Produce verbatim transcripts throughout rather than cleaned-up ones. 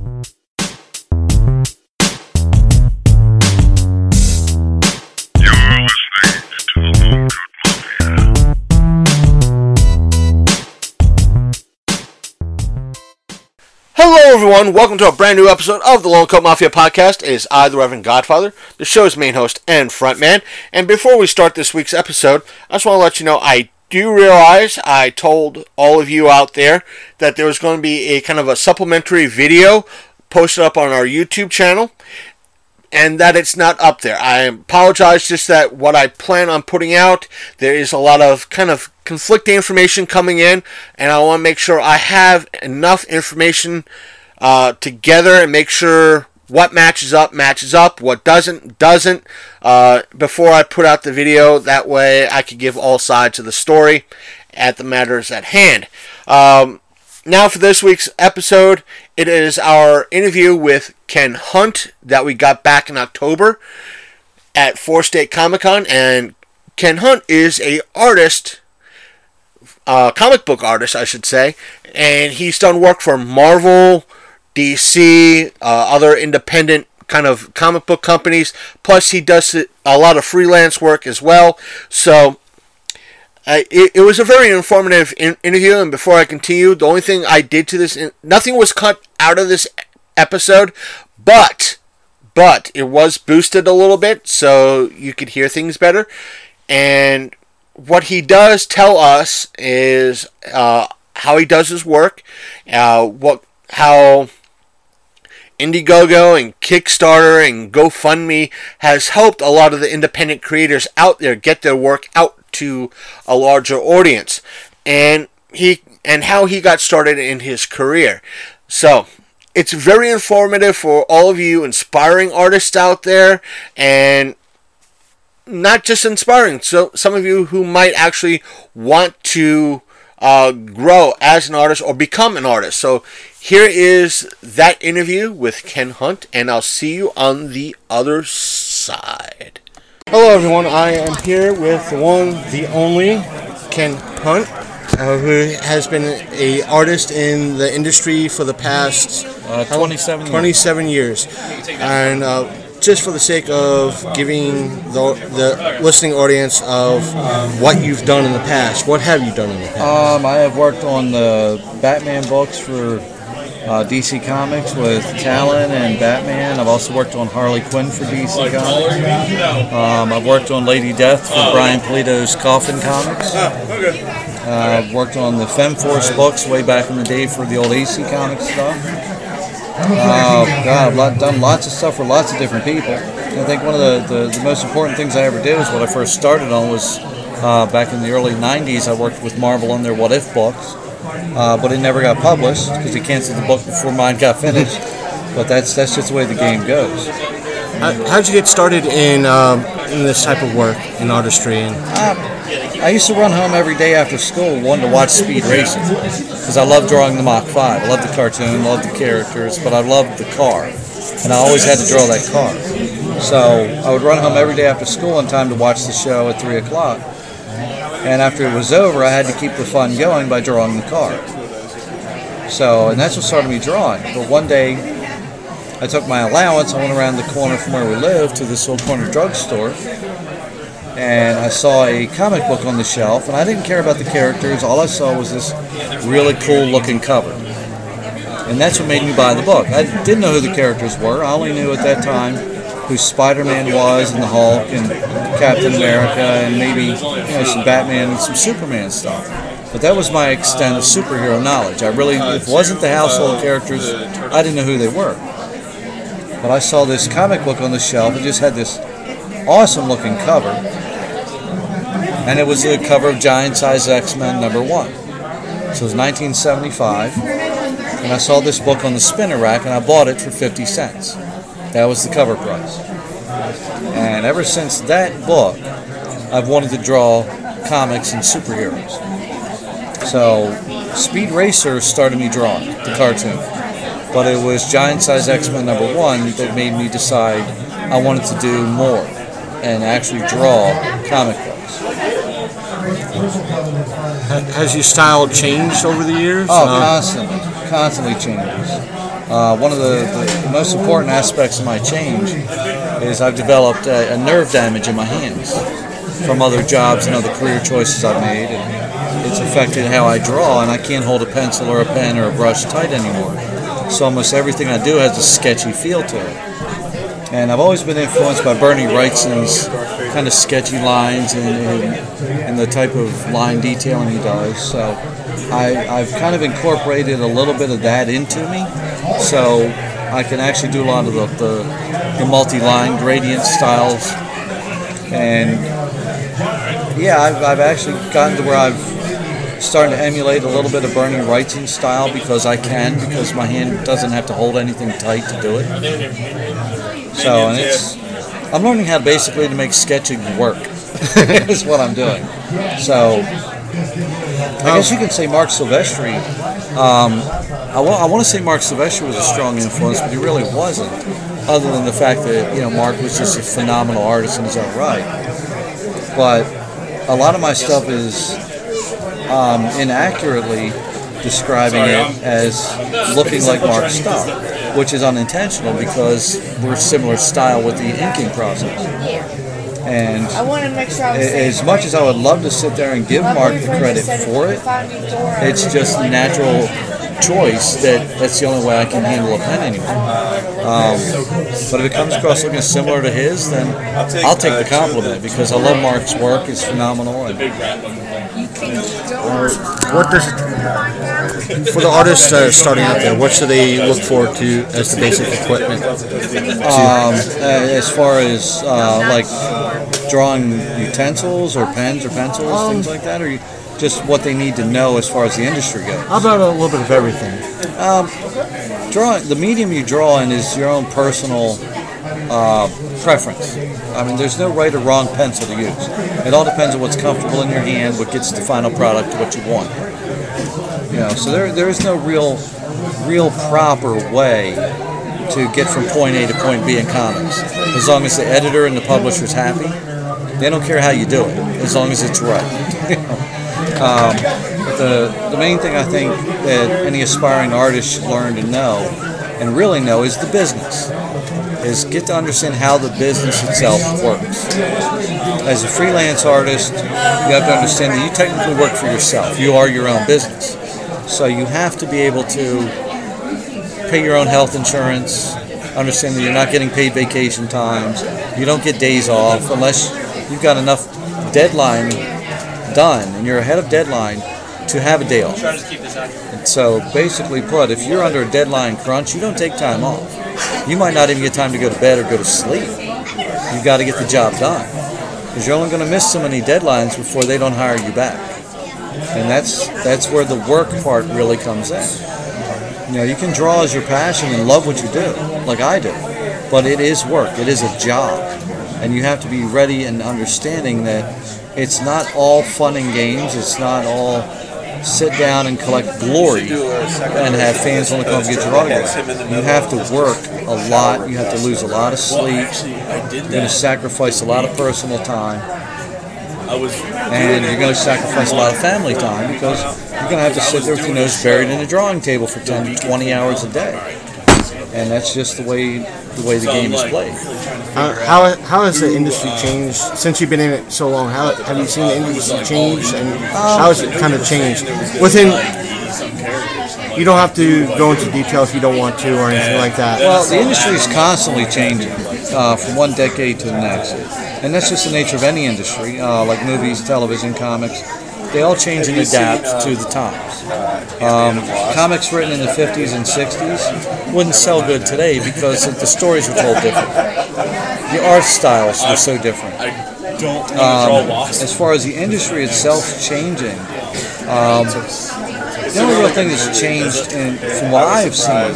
Hello everyone, welcome to a brand new episode of the Lone Coat Mafia Podcast. It is I, the Reverend Godfather, the show's main host and frontman. And before we start this week's episode, I just want to let you know I do realize I told all of you out there that there was going to be a kind of a supplementary video posted up on our YouTube channel, and that it's not up there. I apologize, just that what I plan on putting out, there is a lot of kind of conflicting information coming in, and I want to make sure I have enough information uh, together and make sure what matches up, matches up, what doesn't, doesn't, uh, before I put out the video. That way I can give all sides of the story at the matters at hand. Um, now for this week's episode, it is our interview with Ken Hunt that we got back in October at Four State Comic Con, and Ken Hunt is a artist, uh, comic book artist, I should say, and he's done work for Marvel, D C, uh, other independent kind of comic book companies. Plus, he does a lot of freelance work as well. So, uh, it, it was a very informative in- interview. And before I continue, the only thing I did to this, in- nothing was cut out of this episode, but, but it was boosted a little bit so you could hear things better. And what he does tell us is uh, how he does his work, uh, what how Indiegogo and Kickstarter and GoFundMe has helped a lot of the independent creators out there get their work out to a larger audience, and he and how he got started in his career. So it's very informative for all of you inspiring artists out there, and not just inspiring, so some of you who might actually want to uh, grow as an artist or become an artist. So here is that interview with Ken Hunt, and I'll see you on the other side. Hello everyone, I am here with the one, the only, Ken Hunt, uh, who has been an artist in the industry for the past uh, twenty-seven, twenty-seven years. years. And uh, just for the sake of giving the, the listening audience of what you've done in the past, what have you done in the past? Um, I have worked on the Batman books for uh, D C Comics with Talon and Batman. I've also worked on Harley Quinn for D C Comics. Um, I've worked on Lady Death for Brian Polito's Coffin Comics. Uh, I've worked on the FemForce books way back in the day for the old A C Comics stuff. Uh, God, I've done lots of stuff for lots of different people. I think one of the, the, the most important things I ever did was what I first started on was uh, back in the early nineties. I worked with Marvel on their What If books, uh, but it never got published because they canceled the book before mine got finished. But that's that's just the way the game goes. How, how'd you get started in um, in this type of work, in artistry? And uh, I used to run home every day after school wanting to watch Speed Racing because I love drawing the Mach five. I love the cartoon, I love the characters, but I loved the car, and I always had to draw that car. So I would run home every day after school in time to watch the show at three o'clock. And after it was over, I had to keep the fun going by drawing the car. So, and that's what started me drawing. But one day, I took my allowance, I went around the corner from where we lived to this little corner drugstore, and I saw a comic book on the shelf, and I didn't care about the characters. All I saw was this really cool looking cover. And that's what made me buy the book. I didn't know who the characters were. I only knew at that time who Spider-Man was, and the Hulk, and Captain America, and maybe you know, some Batman and some Superman stuff. But that was my extent of superhero knowledge. I really, if it wasn't the household characters, I didn't know who they were. But I saw this comic book on the shelf. It just had this awesome looking cover. And it was the cover of Giant Size X-Men number one. So it was nineteen seventy-five. And I saw this book on the spinner rack, and I bought it for fifty cents. That was the cover price. And ever since that book, I've wanted to draw comics and superheroes. So Speed Racer started me drawing the cartoon. But it was Giant Size X-Men number one that made me decide I wanted to do more and actually draw comic books. Has your style changed over the years? Oh, constantly. Constantly changes. Uh, one of the, the, the most important aspects of my change is I've developed a, a nerve damage in my hands from other jobs and other career choices I've made, and it's affected how I draw, and I can't hold a pencil or a pen or a brush tight anymore. So almost everything I do has a sketchy feel to it. And I've always been influenced by Bernie Wrightson's kind of sketchy lines and, and, and the type of line detailing he does. So I, I've kind of incorporated a little bit of that into me, so I can actually do a lot of the, the, the multi-line gradient styles. And yeah, I've, I've actually gotten to where I've started to emulate a little bit of Bernie Wrightson's style because I can, because my hand doesn't have to hold anything tight to do it. So, and it's, I'm learning how basically to make sketching work, is what I'm doing. So, I guess you could say Marc Silvestri, um, I, wa- I want to say Marc Silvestri was a strong influence, but he really wasn't, other than the fact that, you know, Marc was just a phenomenal artist in his own right. But a lot of my stuff is um, inaccurately describing it as looking like Marc's stuff, which is unintentional because we're similar style with the inking process. And I want to make sure I'm as much as I would love to sit there and give Marc the credit for it, it's just natural choice that that's the only way I can handle a pen anymore. Um, but if it comes across looking similar to his, then I'll take the compliment because I love Marc's work. It's phenomenal. And Uh, what does for the artists that are starting out there? What should they look forward to as the basic equipment? um, as far as uh, like drawing utensils or pens or pencils, Um, things like that, or you, just what they need to know as far as the industry goes. How about a little bit of everything? Drawing, the medium you draw in is your own personal uh, preference. I mean, there's no right or wrong pencil to use. It all depends on what's comfortable in your hand, what gets the final product to what you want. You know, so there there is no real, real proper way to get from point A to point B in comics. As long as the editor and the publisher's happy, they don't care how you do it, as long as it's right. um, the the main thing I think that any aspiring artist should learn to know, and really know, is the business. Is get to understand how the business itself works. As a freelance artist, you have to understand that you technically work for yourself. You are your own business. So you have to be able to pay your own health insurance, understand that you're not getting paid vacation times, you don't get days off unless you've got enough deadline done and you're ahead of deadline to have a day off. And so basically put, if you're under a deadline crunch, you don't take time off. You might not even get time to go to bed or go to sleep. You've got to get the job done because you're only going to miss so many deadlines before they don't hire you back. And that's that's where the work part really comes in. You know, you can draw as your passion and love what you do, like I do, but it is work. It is a job, and you have to be ready and understanding that it's not all fun and games. It's not all sit down and collect glory and have fans want to come get your autograph. You have to work a lot. You have to lose a lot of sleep. You're going to sacrifice a lot of personal time. And you're going to sacrifice a lot of family time because you're going to have to sit there with your nose buried in a drawing table for ten to twenty hours a day. And that's just the way the way the game is played. Uh, how how has the industry changed since you've been in it so long? How have you seen the industry change, and how has it kind of changed? Within, you don't have to go into detail if you don't want to or anything like that. Well, the industry is constantly changing uh, from one decade to the next, and that's just the nature of any industry, uh, like movies, television, comics. They all change and adapt to the times. Um, comics written in the fifties and sixties wouldn't sell good today because the stories were told different. The art styles were so different. Um, as far as the industry itself changing, um, the only real thing that's changed in, from what I've seen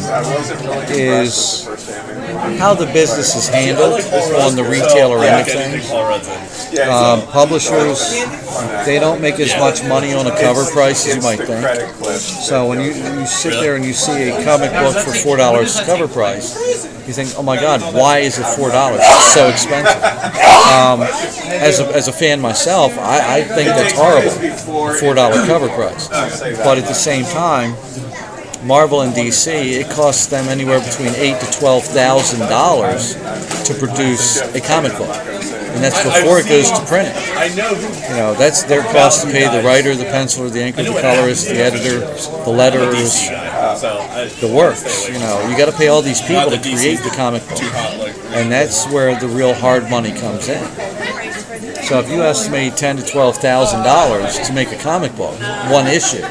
is how the business is handled on the retailer end of things. Um, publishers, they don't make as much money on a cover price as you might think. So when you, you sit there and you see a comic book for four dollars cover price, you think, oh my God, why is it four dollars? It's so expensive. Um, as, a, as a fan myself, I, I think that's horrible, four dollar cover price. But at the same time, Marvel and D C, it costs them anywhere between eight to twelve thousand dollars to produce a comic book, and that's before it goes to printing. You know, that's their cost to pay the writer, the penciler, the inker, the colorist, the editor, the letters, the works. You know, you got to pay all these people to create the comic book, and that's where the real hard money comes in. So if you estimate ten to twelve thousand dollars to make a comic book, one issue,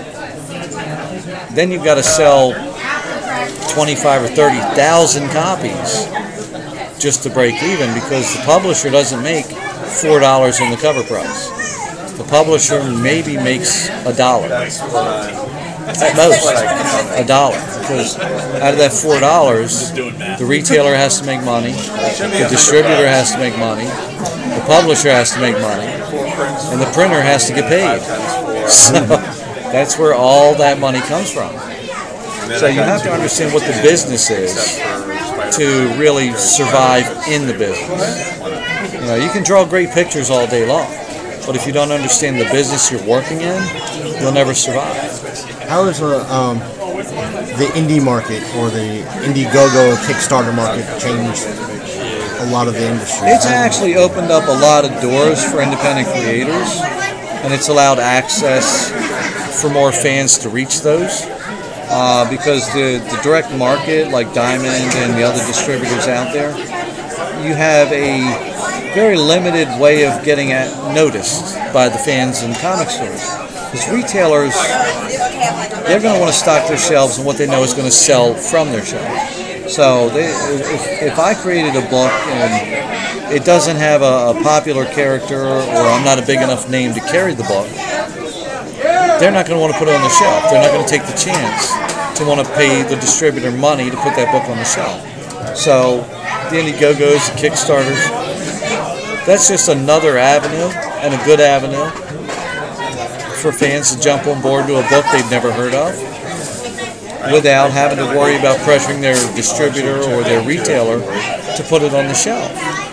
then you've got to sell twenty-five or thirty thousand copies just to break even, because the publisher doesn't make four dollars on the cover price. The publisher maybe makes a dollar at most, a dollar, because out of that four dollars, the retailer has to make money, the distributor has to make money, the publisher has to make money, and the printer has to get paid. So that's where all that money comes from. So you have to understand what the business is to really survive in the business. You know, you can draw great pictures all day long, but if you don't understand the business you're working in, you'll never survive. How is uh, um, the indie market or the Indiegogo Kickstarter market changed a lot of the industry? It's actually opened up a lot of doors for independent creators, and it's allowed access for more fans to reach those. Uh, because the, the direct market, like Diamond and the other distributors out there, you have a very limited way of getting at, noticed by the fans in comic stores. Because retailers, they're going to want to stock their shelves on what they know is going to sell from their shelves. So they, if, if I created a book and it doesn't have a, a popular character, or I'm not a big enough name to carry the book, they're not going to want to put it on the shelf. They're not going to take the chance to want to pay the distributor money to put that book on the shelf. So the Indiegogos, the Kickstarters, that's just another avenue, and a good avenue for fans to jump on board to a book they've never heard of without having to worry about pressuring their distributor or their retailer to put it on the shelf.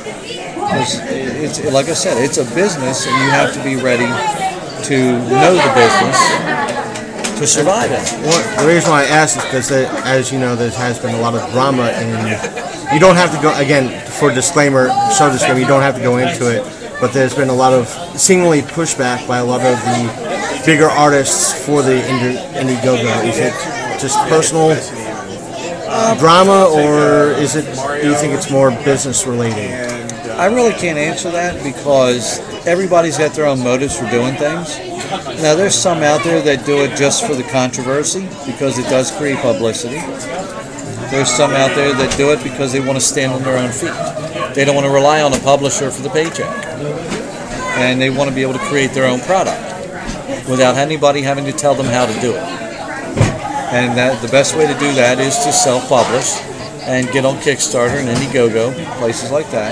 It's, like I said, it's a business, and you have to be ready to know the business to survive it. Well, the reason why I asked is because, as you know, there has been a lot of drama, and you don't have to go, again, for disclaimer, show disclaimer, you don't have to go into it, but there's been a lot of seemingly pushback by a lot of the bigger artists for the Indiegogo. Is it just personal uh, drama, or is it, do you think it's more business related? I really can't answer that, because everybody's got their own motives for doing things. Now, there's some out there that do it just for the controversy, because it does create publicity. There's some out there that do it because they want to stand on their own feet. They don't want to rely on a publisher for the paycheck. And they want to be able to create their own product without anybody having to tell them how to do it. And that, the best way to do that is to self-publish and get on Kickstarter and Indiegogo, places like that.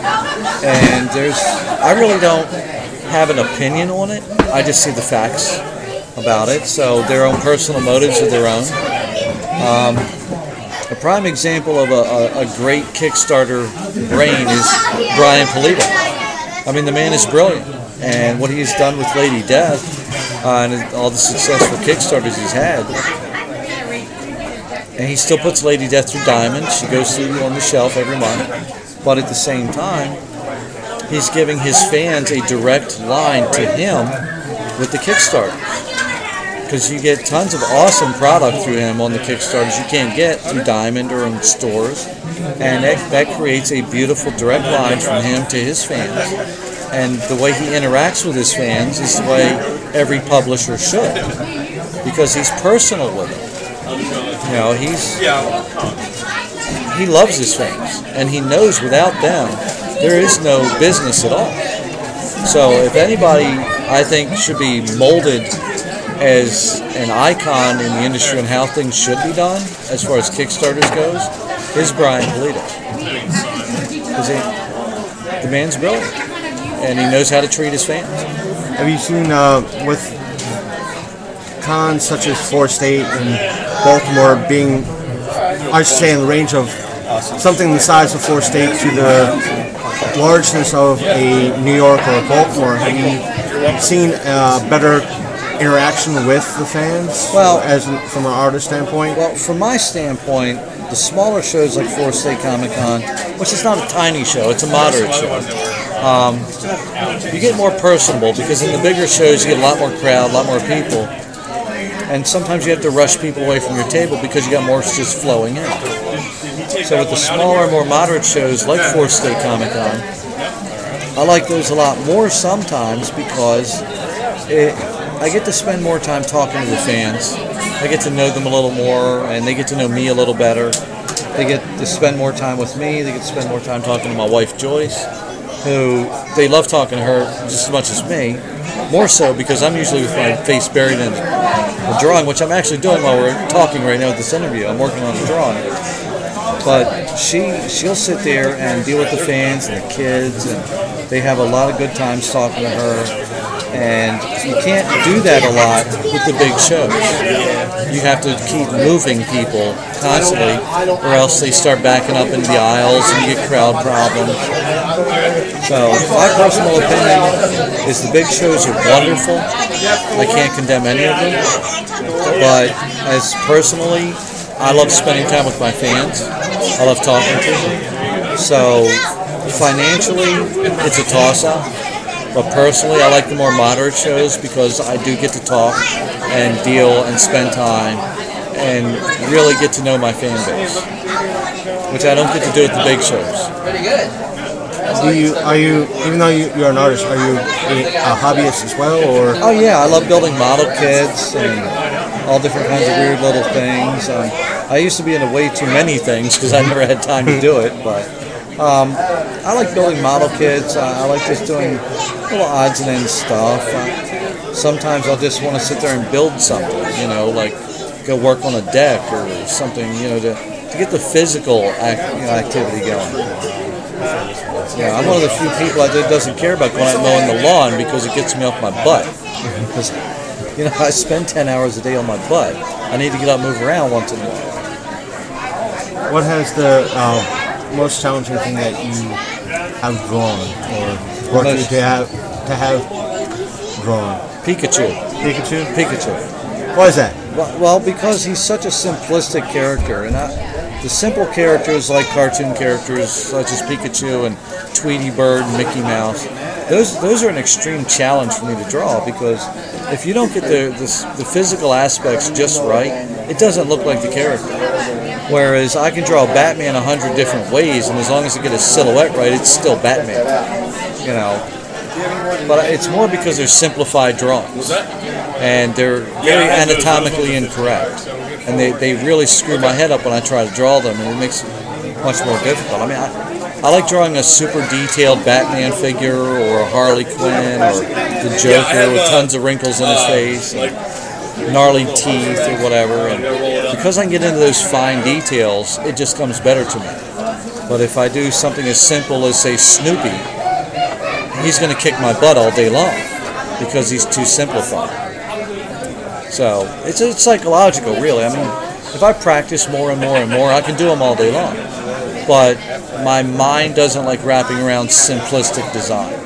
And there's, I really don't have an opinion on it. I just see the facts about it. So their own personal motives are their own. Um, a prime example of a, a, a great Kickstarter brain is Brian Pulido. I mean, the man is brilliant. And what he's done with Lady Death uh, and all the successful Kickstarters he's had, and he still puts Lady Death through Diamond. She goes through on the shelf every month. But at the same time, he's giving his fans a direct line to him with the Kickstarters. Because you get tons of awesome product through him on the Kickstarters you can't get through Diamond or in stores. And that, that creates a beautiful direct line from him to his fans. And the way he interacts with his fans is the way every publisher should. Because he's personal with them. You know, he's he loves his fans, and he knows without them there is no business at all. So if anybody, I think, should be molded as an icon in the industry and how things should be done as far as Kickstarters goes, is Brian Pulido. Because the man's brilliant, and he knows how to treat his fans. Have you seen uh, with cons such as Florida State and Baltimore being, I should say, in the range of something the size of Florida State to the largeness of a New York or a Baltimore, have you seen a better interaction with the fans? Well, as in, from an artist standpoint. Well, from my standpoint, the smaller shows like Forest State Comic Con, which is not a tiny show, it's a moderate show. Um, you get more personable because in the bigger shows you get a lot more crowd, a lot more people, and sometimes you have to rush people away from your table because you got more just flowing in. So with the smaller, more moderate shows like Forest State Comic Con, I like those a lot more sometimes because it, I get to spend more time talking to the fans. I get to know them a little more, and they get to know me a little better. They get to spend more time with me. They get to spend more time talking to my wife, Joyce, who they love talking to her just as much as me. More so because I'm usually with my face buried in a drawing, which I'm actually doing while we're talking right now with this interview. I'm working on a drawing. But she, she'll sit there and deal with the fans and the kids, and they have a lot of good times talking to her. And you can't do that a lot with the big shows. You have to keep moving people constantly, or else they start backing up into the aisles and you get crowd problems. So my personal opinion is the big shows are wonderful. I can't condemn any of them. But as personally, I love spending time with my fans. I love talking to them. So financially, it's a toss-up. But personally, I like the more moderate shows because I do get to talk and deal and spend time and really get to know my fan base, which I don't get to do at the big shows. Pretty good. Do you are you even though you, you're an artist, are you a, a hobbyist as well, or? Oh yeah, I love building model kits and all different kinds of weird little things. Um, I used to be into way too many things because I never had time to do it, but. Um, I like building model kits. Uh, I like just doing little odds and ends stuff. Uh, sometimes I'll just want to sit there and build something, you know, like go work on a deck or something, you know, to, to get the physical act, you know, activity going. Yeah, I'm one of the few people out there that doesn't care about going out and mowing the lawn because it gets me off my butt. Because, you know, I spend ten hours a day on my butt. I need to get up and move around once in a while. What has the uh, most challenging thing that you have drawn or worked Most- to have to have drawn? Pikachu. Pikachu. Pikachu. Why is that? Well, well, because he's such a simplistic character, and I, the simple characters like cartoon characters such as Pikachu and Tweety Bird and Mickey Mouse, those those are an extreme challenge for me to draw because if you don't get the the, the physical aspects just right, it doesn't look like the character. Whereas I can draw Batman a hundred different ways, and as long as I get a silhouette right, it's still Batman. You know, but it's more because they're simplified drawings, and they're very anatomically incorrect, and they, they really screw my head up when I try to draw them, and it makes it much more difficult. I mean, I, I like drawing a super detailed Batman figure, or a Harley Quinn, or the Joker with tons of wrinkles in his face. And, gnarly teeth or whatever, and because I can get into those fine details, it just comes better to me. But if I do something as simple as, say, Snoopy, he's going to kick my butt all day long because he's too simplified. So it's, it's psychological, really. I mean, if I practice more and more and more, I can do them all day long. But my mind doesn't like wrapping around simplistic design.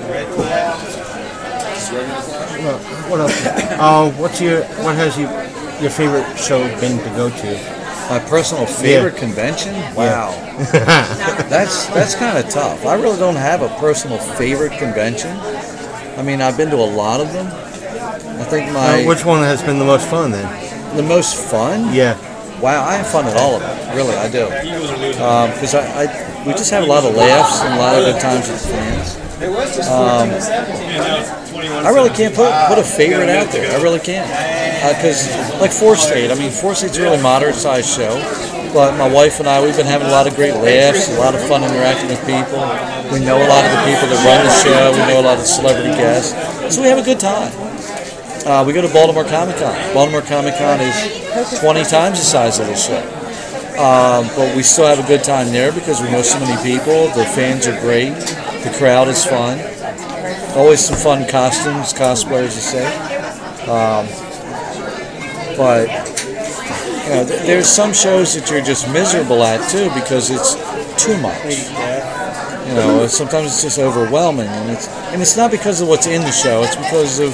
What else? Uh, what's your what has you your favorite show been to go to? My personal favorite Yeah. convention? Wow. that's that's kind of tough. I really don't have a personal favorite convention. I mean, I've been to a lot of them. I think my Uh, which one has been the most fun then? the most fun. Yeah. Wow, I have fun at all of them. Really, I do. Because I, I we just have a lot of laughs and a lot of good times with the fans. Um, I really can't put put a favorite out there. I really can't. Because, uh, like Forest State, I mean, Forest State's a really moderate-sized show. But my wife and I, we've been having a lot of great laughs, a lot of fun interacting with people. We know a lot of the people that run the show. We know a lot of the celebrity guests. So we have a good time. Uh, we go to Baltimore Comic Con. Baltimore Comic Con is twenty times the size of this show. Um, but we still have a good time there because we know so many people. The fans are great. The crowd is fun. Always some fun costumes, cosplayers, you say. Um, but you know, th- there's some shows that you're just miserable at too because it's too much. You know, sometimes it's just overwhelming, and it's and it's not because of what's in the show. It's because of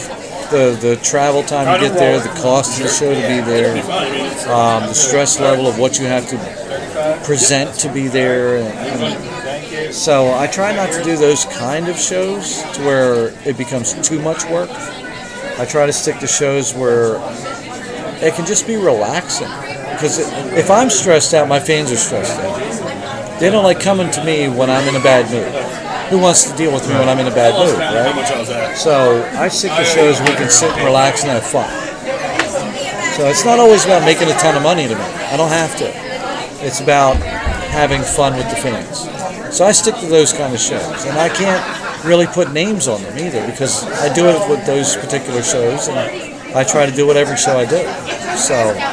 the the travel time to get there, the cost of the show to be there, um, the stress level of what you have to present to be there. And, and so I try not to do those kind of shows to where it becomes too much work. I try to stick to shows where it can just be relaxing. Because if I'm stressed out, my fans are stressed out. They don't like coming to me when I'm in a bad mood. Who wants to deal with me when I'm in a bad mood, right? So I stick to shows where we can sit and relax and have fun. So it's not always about making a ton of money to me. I don't have to. It's about having fun with the fans. So I stick to those kind of shows. And I can't really put names on them either because I do it with those particular shows and I try to do it every show I do. So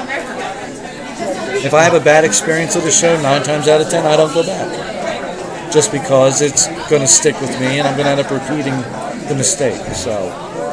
if I have a bad experience with a show, nine times out of ten, I don't go back. Just because it's going to stick with me and I'm going to end up repeating the mistake. So,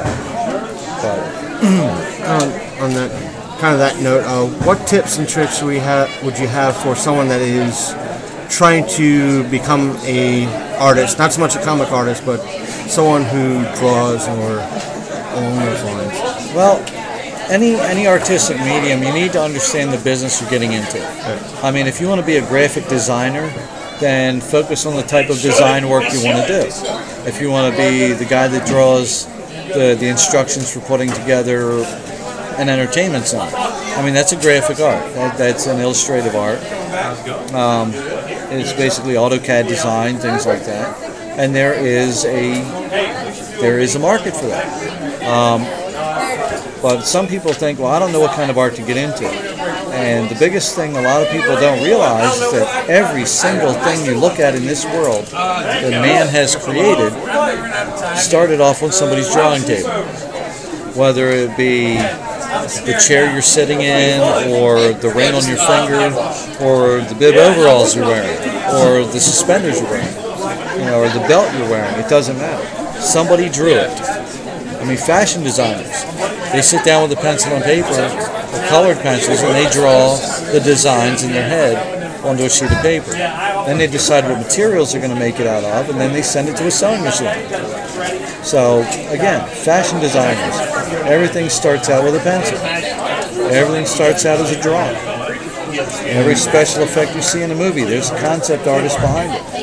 but on, on that kind of that note, uh, what tips and tricks we have would you have for someone that is trying to become a artist, not so much a comic artist, but someone who draws or along those lines? Well, any any artistic medium, you need to understand the business you're getting into. Okay. I mean, if you want to be a graphic designer, then focus on the type of design work you want to do. If you want to be the guy that draws the, the instructions for putting together an entertainment center, I mean, that's a graphic art. That, that's an illustrative art. Um, it's basically AutoCAD design, things like that. And there is a there is a market for that. Um, but some people think, well, I don't know what kind of art to get into. And the biggest thing a lot of people don't realize is that every single thing you look at in this world that man has created started off on somebody's drawing table. Whether it be the chair you're sitting in, or the ring on your finger, or the bib overalls you're wearing, or the suspenders you're wearing, you know, or the belt you're wearing, it doesn't matter. Somebody drew it. I mean, fashion designers, they sit down with a pencil and paper, or colored pencils, and they draw the designs in their head onto a sheet of paper. Then they decide what materials they're going to make it out of, and then they send it to a sewing machine. So, again, fashion designers, everything starts out with a pencil. Everything starts out as a drawing. Every special effect you see in a movie, there's a concept artist behind it.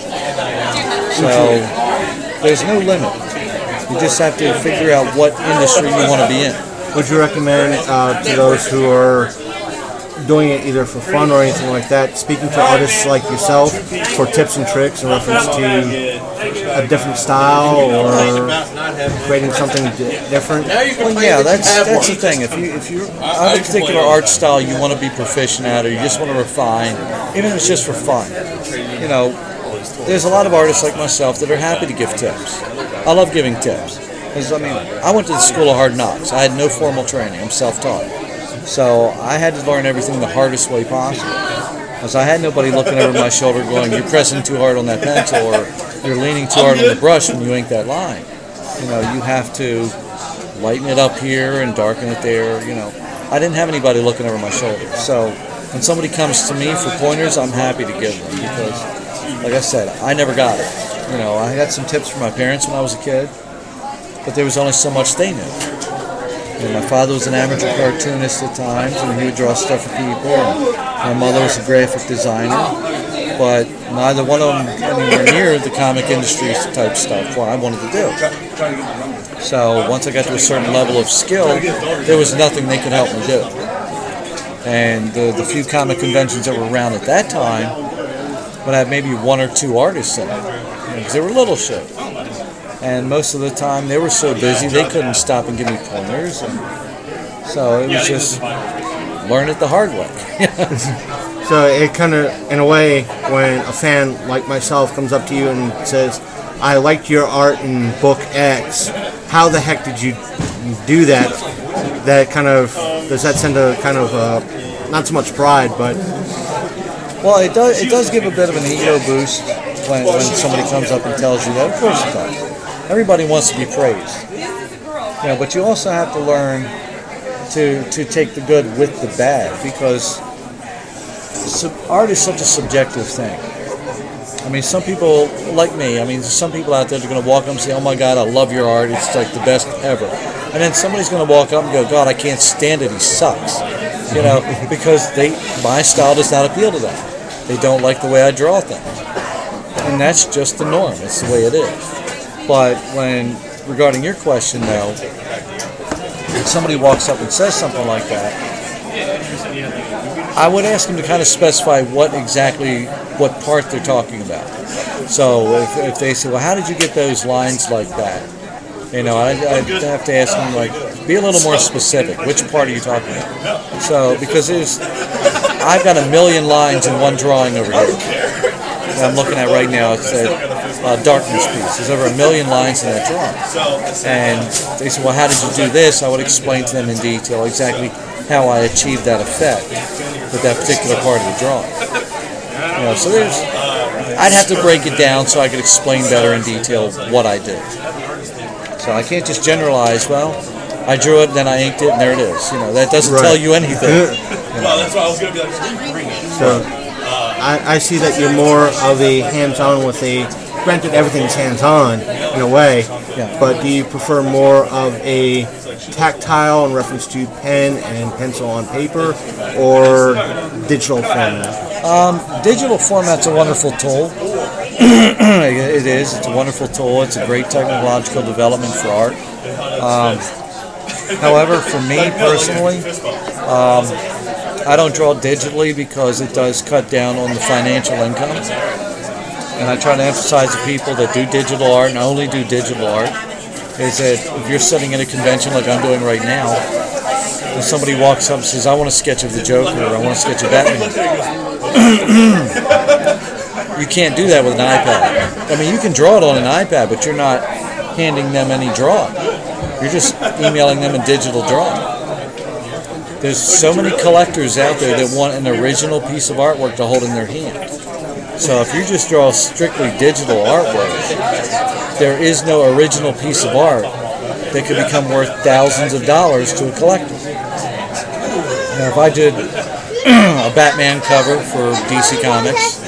So, there's no limit. You just have to figure out what industry you want to be in. Would you recommend uh, to those who are doing it either for fun or anything like that, speaking to artists like yourself for tips and tricks in reference to a different style or creating something di- different? Well, yeah, that's that's the thing. If you if you have a particular art style you want to be proficient at, or you just want to refine, even if it's just for fun, you know, there's a lot of artists like myself that are happy to give tips. I love giving tips. Because, I mean, I went to the School of Hard Knocks. I had no formal training. I'm self-taught. So I had to learn everything the hardest way possible. Because I had nobody looking over my shoulder going, you're pressing too hard on that pencil, or you're leaning too hard on the brush when you ink that line. You know, you have to lighten it up here and darken it there. You know, I didn't have anybody looking over my shoulder. So when somebody comes to me for pointers, I'm happy to give them. Because, like I said, I never got it. You know, I got some tips from my parents when I was a kid, but there was only so much they knew. And my father was an amateur cartoonist at times, and he would draw stuff for people. And my mother was a graphic designer, but neither one of them anywhere near the comic industry type stuff what I wanted to do. So once I got to a certain level of skill, there was nothing they could help me do. And the, the few comic conventions that were around at that time would have maybe one or two artists in it, because they were little shows. And most of the time they were so busy they couldn't stop and give me pointers. And so it was just learn it the hard way. So it kind of, in a way, when a fan like myself comes up to you and says, I liked your art in book X, how the heck did you do that? That kind of, does that send a kind of, uh, not so much pride, but... Well, it does, it does give a bit of an ego boost when, when somebody comes up and tells you that. Of course it does. Everybody wants to be praised, you know, but you also have to learn to to take the good with the bad, because sub- art is such a subjective thing. I mean, some people, like me, I mean, there's some people out there that are going to walk up and say, oh my God, I love your art, it's like the best ever. And then somebody's going to walk up and go, God, I can't stand it. He sucks. You know, because they my style does not appeal to them. They don't like the way I draw things. And that's just the norm. It's the way it is. But when, regarding your question, though, if somebody walks up and says something like that, I would ask them to kind of specify what exactly, what part they're talking about. So if, if they say, well, how did you get those lines like that? You know, I, I'd have to ask them, like, be a little more specific. Which part are you talking about? So, because there's, I've got a million lines in one drawing over here. I'm looking at right now, it's a uh, darkness piece. There's over a million lines in that drawing. And they said, well, how did you do this? I would explain to them in detail exactly how I achieved that effect with that particular part of the drawing. You know, so there's, I'd have to break it down so I could explain better in detail what I did. So I can't just generalize, well, I drew it, then I inked it, and there it is. You know, that doesn't right. tell you anything. You know. That's why I was going to be like, so I, I see that you're more of a hands-on with a, granted everything's hands-on in a way, yeah. but do you prefer more of a tactile in reference to pen and pencil on paper, or digital format? Um, digital format's a wonderful tool. It is. It's a wonderful tool. It's a great technological development for art. Um, however, for me personally, um, I don't draw digitally because it does cut down on the financial income. And I try to emphasize to people that do digital art and only do digital art is that if you're sitting at a convention like I'm doing right now, and somebody walks up and says, I want a sketch of the Joker, or I want a sketch of Batman. You can't do that with an iPad. I mean, you can draw it on an iPad, but you're not handing them any drawing. You're just emailing them a digital drawing. There's so many collectors out there that want an original piece of artwork to hold in their hand. So if you just draw strictly digital artwork, there is no original piece of art that could become worth thousands of dollars to a collector. Now, if I did a Batman cover for D C Comics,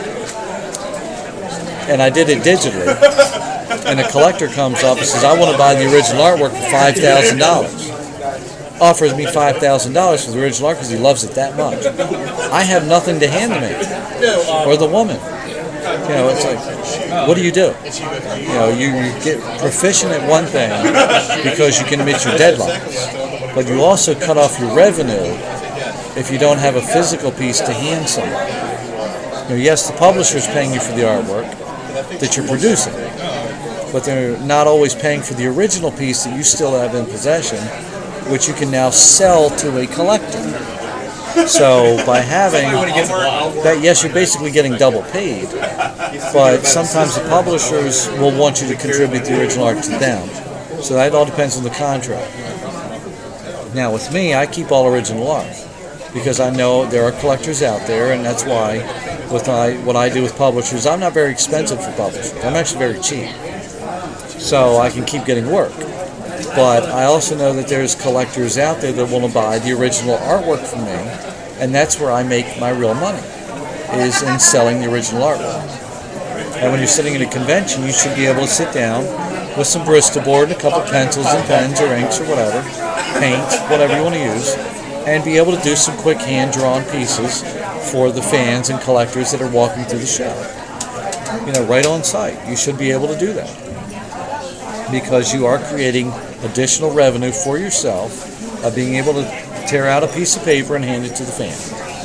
and I did it digitally, and a collector comes up and says, I want to buy the original artwork for five thousand dollars. Offers me five thousand dollars for the original art because he loves it that much. I have nothing to hand the man or the woman. You know, it's like, what do you do? You know, you, you get proficient at one thing because you can meet your deadlines, but you also cut off your revenue if you don't have a physical piece to hand someone. You know, yes, the publisher's paying you for the artwork that you're producing, but they're not always paying for the original piece that you still have in possession, which you can now sell to a collector. So by having that, yes, you're basically getting double paid, but sometimes the publishers will want you to contribute the original art to them. So that all depends on the contract. Now with me, I keep all original art because I know there are collectors out there, and that's why with my, what I do with publishers, I'm not very expensive for publishers. I'm actually very cheap. So I can keep getting work. But I also know that there's collectors out there that want to buy the original artwork from me, and that's where I make my real money, is in selling the original artwork. And when you're sitting at a convention, you should be able to sit down with some Bristol board, a couple pencils and pens or inks or whatever, paint, whatever you want to use, and be able to do some quick hand-drawn pieces for the fans and collectors that are walking through the show. You know, right on site. You should be able to do that, because you are creating additional revenue for yourself of being able to tear out a piece of paper and hand it to the fan.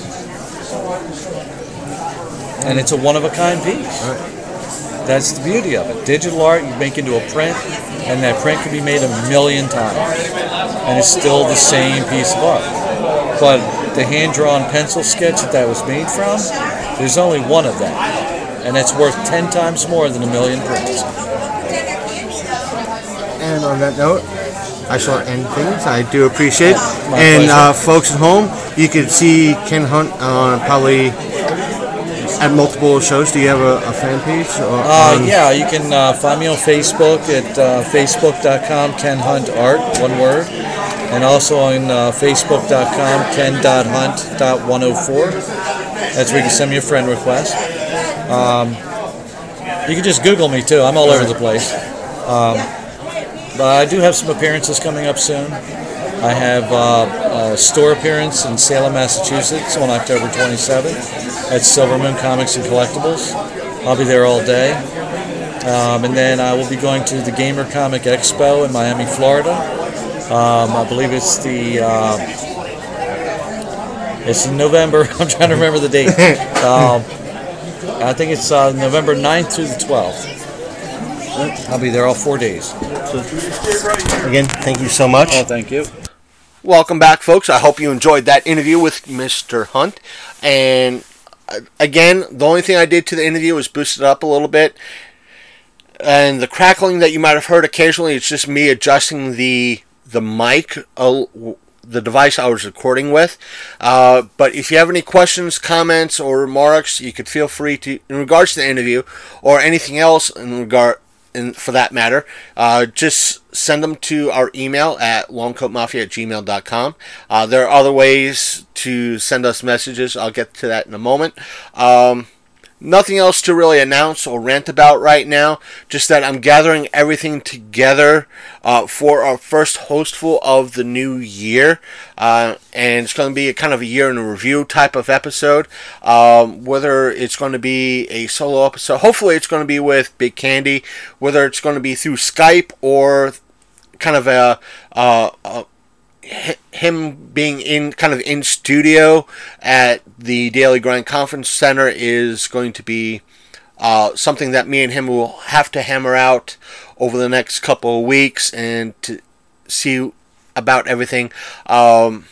And it's a one-of-a-kind piece. That's the beauty of it. Digital art, you make into a print, and that print can be made a million times, and it's still the same piece of art. But the hand-drawn pencil sketch that that was made from, there's only one of that, and it's worth ten times more than a million prints. And on that note, I shall end things. I do appreciate it. My and uh, pleasure. folks at home, you can see Ken Hunt on probably at multiple shows. Do you have a, a fan page? Or Uh, on- yeah, you can uh, find me on Facebook at uh, facebook dot com Ken Hunt Art, one word, and also on uh, facebook dot com ken dot hunt dot one oh four. That's where you can send me a friend request. Um, you can just Google me too. I'm all over the place. Um, But I do have some appearances coming up soon. I have uh, a store appearance in Salem, Massachusetts on October twenty-seventh at Silver Moon Comics and Collectibles. I'll be there all day. Um, and then I will be going to the Gamer Comic Expo in Miami, Florida. Um, I believe it's the... Uh, it's in November. I'm trying to remember the date. Um, I think it's uh, November ninth through the twelfth. I'll be there all four days. Again, thank you so much. Oh, thank you. Welcome back, folks. I hope you enjoyed that interview with Mister Hunt. And uh, again, the only thing I did to the interview was boost it up a little bit. And the crackling that you might have heard occasionally, it's just me adjusting the the mic, uh, the device I was recording with. Uh, but if you have any questions, comments, or remarks, you could feel free to, in regards to the interview, or anything else in regard, in, for that matter, uh, just send them to our email at longcoatmafia at gmail dot com. Uh, there are other ways to send us messages. I'll get to that in a moment. Um, Nothing else to really announce or rant about right now. Just that I'm gathering everything together uh, for our first hostful of the new year. Uh, and it's going to be a kind of a year in a review type of episode. Um, whether it's going to be a solo episode. Hopefully it's going to be with Big Candy. Whether it's going to be through Skype or kind of a... a, a him being in kind of in studio at the Daily Grind Conference Center is going to be uh, something that me and him will have to hammer out over the next couple of weeks and to see about everything. Um,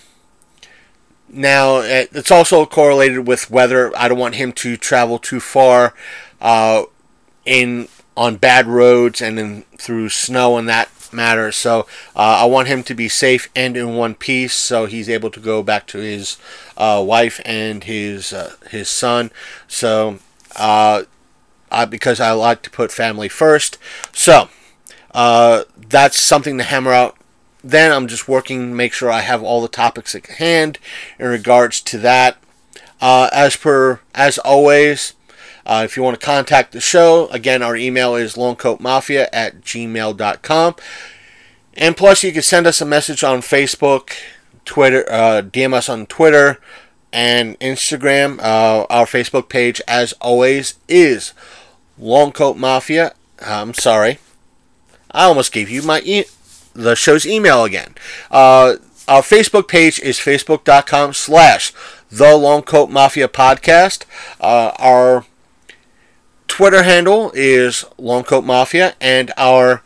now, it's also correlated with weather. I don't want him to travel too far uh, in on bad roads and in, through snow and that matter. So uh, I want him to be safe and in one piece, so he's able to go back to his uh, wife and his uh, his son. So uh, I, because I like to put family first, so uh, that's something to hammer out. Then I'm just working to make sure I have all the topics at hand in regards to that. Uh, as per as always. Uh, if you want to contact the show, again, our email is longcoatmafia at gmail dot com. And plus, you can send us a message on Facebook, Twitter, uh, D M us on Twitter, and Instagram. Uh, our Facebook page, as always, is Longcoat Mafia. I'm sorry. I almost gave you my e- the show's email again. Uh, our Facebook page is facebook dot com slash the Longcoat Mafia Podcast. Uh, our Twitter handle is Longcoat Mafia, and our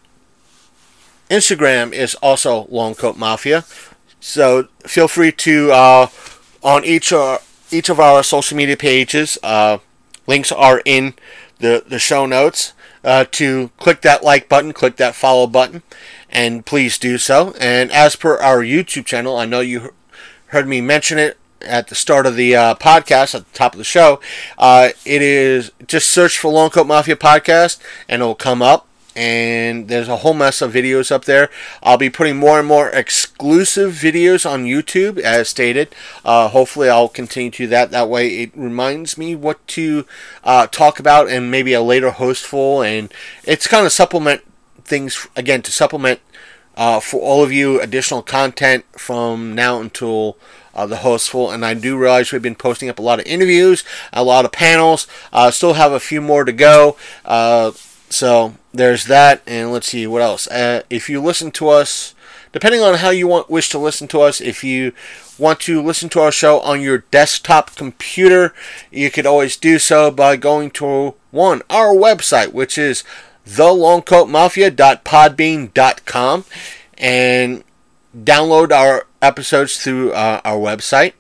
Instagram is also Longcoat Mafia. So feel free to uh, on each uh, each of our social media pages. Uh, links are in the the show notes. Uh, to click that like button, click that follow button, and please do so. And as per our YouTube channel, I know you heard me mention it at the start of the uh, podcast, at the top of the show. Uh, it is just search for Longcoat Mafia Podcast and it'll come up, and there's a whole mess of videos up there. I'll be putting more and more exclusive videos on YouTube, as stated. Uh, hopefully I'll continue to do that. That way it reminds me what to uh, talk about, and maybe a later hostful, and it's kind of supplement things, again, to supplement uh, for all of you additional content from now until Uh, the hostful. And I do realize we've been posting up a lot of interviews, a lot of panels. Uh, still have a few more to go. Uh, so there's that. And let's see what else. Uh, if you listen to us, depending on how you want wish to listen to us, if you want to listen to our show on your desktop computer, you could always do so by going to one our website, which is the longcoat mafia dot podbean dot com, and download our episodes through uh, our website,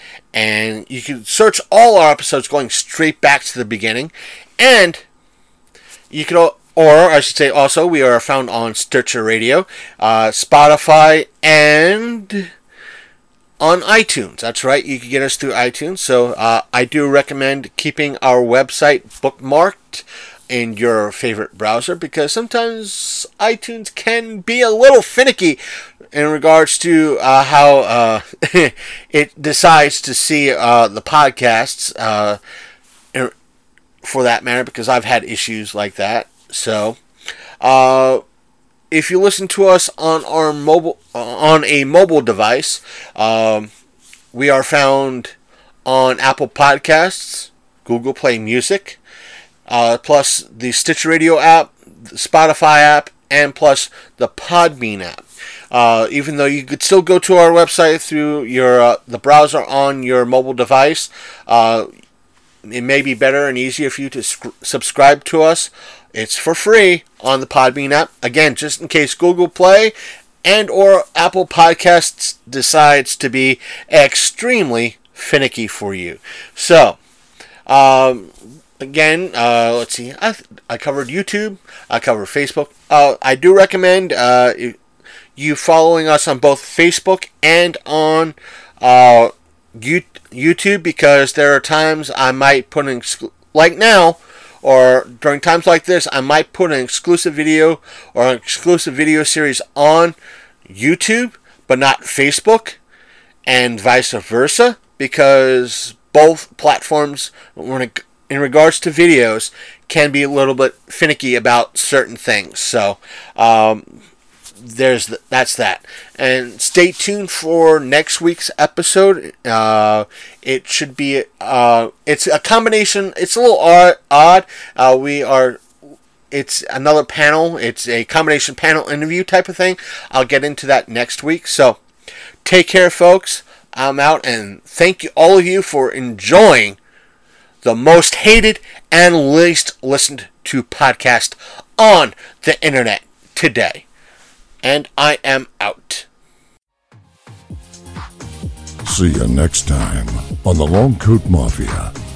and you can search all our episodes going straight back to the beginning. And you can, or I should say, also we are found on Stitcher Radio, uh, Spotify, and on iTunes. That's right, you can get us through iTunes. So uh, I do recommend keeping our website bookmarked in your favorite browser, because sometimes iTunes can be a little finicky in regards to uh, how uh, it decides to see uh, the podcasts, uh, for that matter, because I've had issues like that. So, uh, if you listen to us on our mobile on a mobile device, um, we are found on Apple Podcasts, Google Play Music, uh, plus the Stitcher Radio app, the Spotify app, and plus the Podbean app. Uh, even though you could still go to our website through your uh, the browser on your mobile device, uh, it may be better and easier for you to sc- subscribe to us. It's for free on the Podbean app. Again, just in case Google Play and or Apple Podcasts decides to be extremely finicky for you. So, um, again, uh, let's see. I, I covered YouTube. I covered Facebook. Uh, I do recommend uh, you following us on both Facebook and on uh, YouTube, because there are times I might put an exclu- like now, or during times like this, I might put an exclusive video or an exclusive video series on YouTube, but not Facebook, and vice versa, because both platforms, when it, in regards to videos, can be a little bit finicky about certain things. So, um, there's the, that's that. And stay tuned for next week's episode. Uh, it should be uh, it's a combination. It's a little odd. odd. Uh, we are. It's another panel. It's a combination panel interview type of thing. I'll get into that next week. So, take care, folks. I'm out, and thank you all of you for enjoying the most hated and least listened to podcast on the internet today. And I am out. See you next time on the Long Coat Mafia.